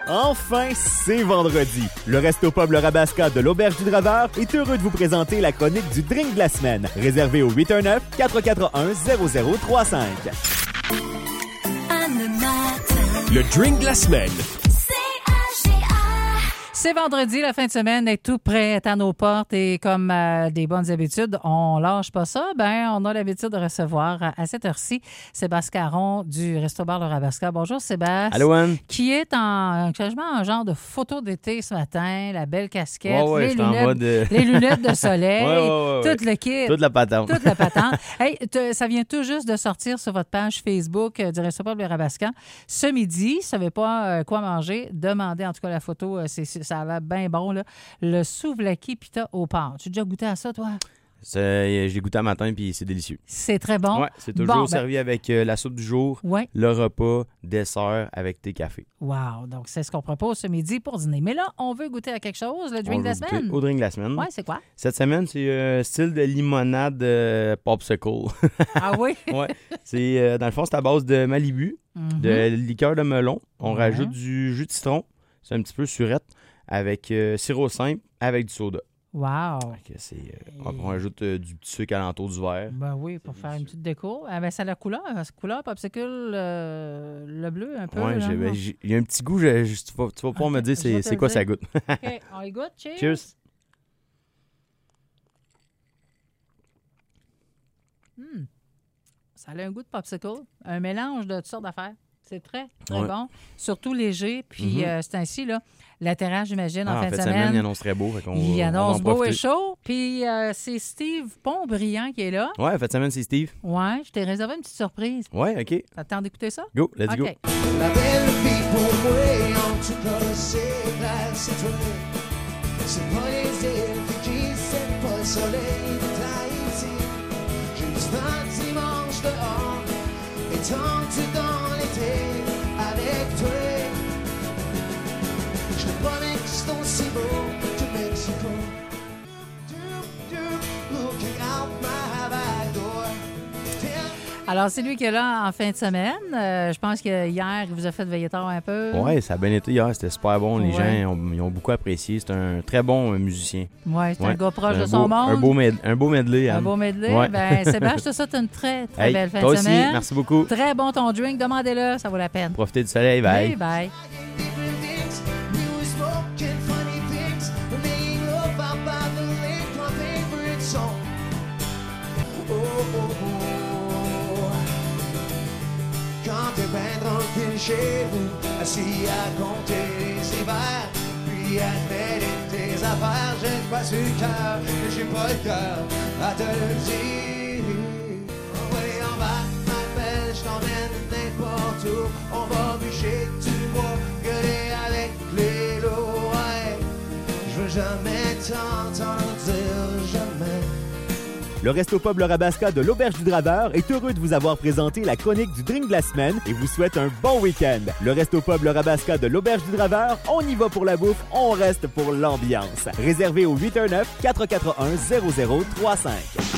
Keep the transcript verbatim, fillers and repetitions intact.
Enfin, c'est vendredi. Le Resto Pub Le Rabasca de l'Auberge du Draveur est heureux de vous présenter la chronique du drink de la semaine. Réservé au huit un neuf, quatre quatre un, zéro zéro trois cinq. Le drink de la semaine. C'est vendredi, la fin de semaine est tout prêt, est à nos portes et comme euh, des bonnes habitudes, on lâche pas ça. Ben, on a l'habitude de recevoir à, à cette heure-ci Sébastien Caron du Resto-Bar Le Rabasca. Bonjour Sébastien. Allô Anne. Qui est en quasiment un genre de photo d'été ce matin, la belle casquette, ouais, ouais, les, lunettes, de... les lunettes de soleil, ouais, ouais, ouais, tout le kit. Toute la patente. Toute la patente. Hey, te, ça vient tout juste de sortir sur votre page Facebook euh, du Resto-Bar Le Rabasca. Ce midi, si vous ne savez pas euh, quoi manger, demandez en tout cas la photo, euh, c'est, ça a l'air bien bon, là. Le souvlaki pita au porc. Tu as déjà goûté à ça, toi? C'est, j'ai goûté un matin puis c'est délicieux. C'est très bon. Ouais, c'est toujours bon, ben... servi avec euh, la soupe du jour, ouais. le repas, dessert avec tes cafés. Wow! Donc, c'est ce qu'on propose ce midi pour dîner. Mais là, on veut goûter à quelque chose, le drink de la semaine. Au drink de la semaine. Oui, c'est quoi? Cette semaine, c'est euh, style de limonade euh, popsicle. Ah oui? Ouais. C'est, euh, dans le fond, c'est à base de Malibu, mm-hmm. de liqueur de melon. On ouais. rajoute du jus de citron. C'est un petit peu surette. Avec euh, sirop simple, avec du soda. Wow! C'est, euh, on, on ajoute euh, du petit sucre alentour du verre. Ben oui, pour faire une petite déco. Ah ben, ça a la couleur. La couleur popsicle, euh, le bleu un peu. Oui, ben, il y a un petit goût. Je, je, tu vas, tu vas pouvoir okay, me dire c'est, c'est quoi dire. Ça goûte. OK, on y goûte. Cheers! Cheers! Mm. Ça a un goût de popsicle. Un mélange de toutes sortes d'affaires. C'est très, très ouais. bon. Surtout léger. Puis mm-hmm. euh, c'est ainsi, là. La terrasse, j'imagine, ah, en fin en de fait, semaine. semaine. Il annonce très beau. Il annonce beau et chaud. Puis euh, c'est Steve Pontbriand qui est là. Ouais, en fin de semaine, c'est Steve. Ouais, je t'ai réservé une petite surprise. Ouais, OK. Ça te tente d'écouter ça? Go, let's okay. go. La belle fille pour moi, en tout cas, c'est clair, c'est toi. C'est pas les îles qui c'est pas le soleil de Tahiti. J'ai du vent dimanche dehors, étendu dans l'été avec toi. Je pas Mexico si beau que Mexico. Looking out my back door. Alors, c'est lui qui est là en fin de semaine. Euh, je pense que hier, il vous a fait veiller tard un peu. Oui, ça a bien été hier. C'était super bon. Les ouais. gens ont, ils ont beaucoup apprécié. C'est un très bon musicien. Oui, c'est ouais. un gars proche un de beau, son monde. Un beau, med- un beau medley. Un Anne. beau medley. Ouais. Ben, Sébastien, je te souhaite une très, très hey, belle fin toi de aussi, semaine. Merci beaucoup. Très bon ton drink. Demandez-le, ça vaut la peine. Profitez du soleil. Bye. Oui, bye. Quand t'es bien tranquille chez vous, assis à compter les hivers, puis à te tes affaires, j'ai pas sur le cœur, mais j'ai pas le cœur à te le dire. Oui, en bas, ma belle, je t'emmène n'importe où, on va bûcher du bois, gueuler avec les loups, ouais. Je veux jamais t'entendre dire jamais. Le Resto Pub Le Rabasca de l'Auberge du Draveur est heureux de vous avoir présenté la chronique du drink de la semaine et vous souhaite un bon week-end. Le Resto Pub Le Rabasca de l'Auberge du Draveur, on y va pour la bouffe, on reste pour l'ambiance. Réservé au huit un neuf, quatre quatre un, zéro zéro trois cinq.